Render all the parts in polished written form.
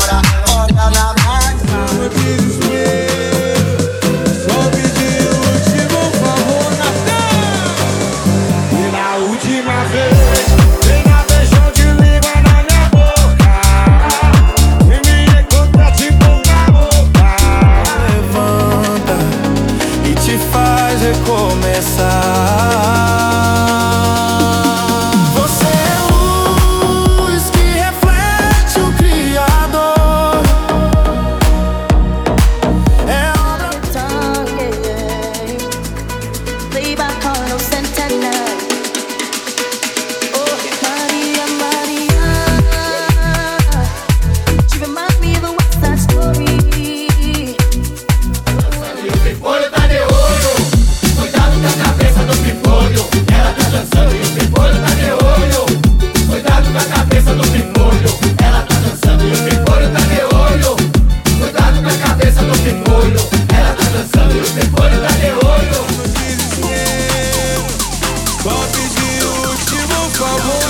fora. Olha na minha cara. No desespero, só pedir o último favor, Natan. E na última vez, vem na beijão de língua na minha boca. E me encontra de boca a boca. Levanta e te faz recomeçar. Você é luz que reflete o Criador. É obra. Play by Carlos Santana. Oh, Maria, Maria. She reminds me of a West Side Story. E o pimpolho tá de olho. Cuidado com a cabeça do pimpolho. Ela tá dançando e o pimpolho tá de olho. Cuidado com a cabeça do pimpolho. Ela tá dançando e o pimpolho tá de olho. Cuidado com a cabeça do pimpolho. Ela tá dançando e o pimpolho tá de olho. No desespero, só pedir o último favor.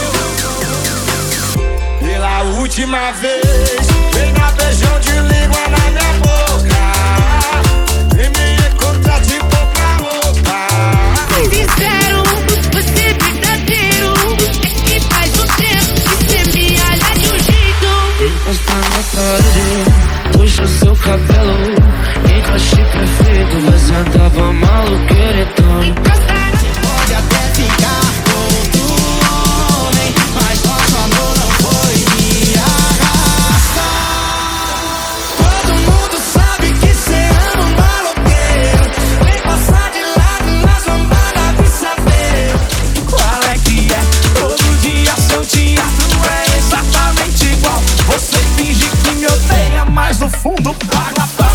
Pela última vez, vem na beijão de língua na minha boca. E me encontra de boca a boca. Sincero, você verdadeiro. É que faz um tempo que você me olha de um jeito. Encostando tarde, puxa seu cabelo. Encaixe perfeito, você tava maluco, queretão. Pode até ficar outro homem, mas nosso amor não foi de arrastar. Todo mundo sabe que cê ama um maloqueiro. Vem passar de lado nas lambadas de saber qual é que é. Todo dia seu teatro é exatamente igual. Você finge que me odeia, mas no fundo paga pau.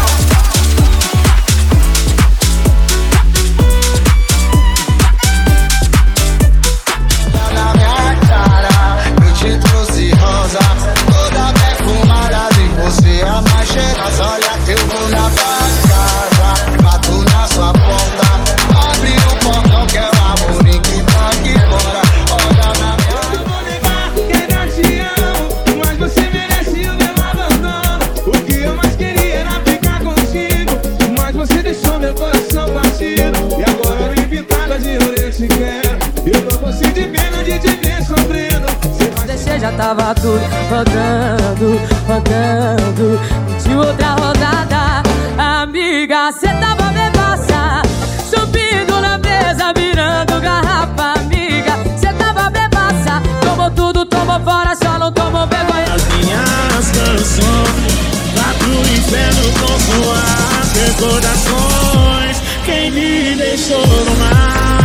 Na minha cara, eu te trouxe rosa, toda perfumada de você a mais cheirosa. Olha que eu vou na tua casa, bato na sua porta, abre o portão que é o amor que tá aqui fora. Olha na minha Eu vou negar que ainda te amo, mas você merece o meu abandono. O que eu mais queria era ficar contigo, mas você deixou meu coração partido. E agora me pintada de olho eu te quero. Eu não consigo de pena de te ver sofrendo. Você já tava tudo rodando, rodando. De outra rodada, amiga, cê tava bebaça, subindo na mesa, virando garrafa, amiga. Cê tava bebaça, tomou tudo, tomou fora, só não tomou vergonha. As minhas canções vá pro inferno com suas recordações. Quem me deixou no mar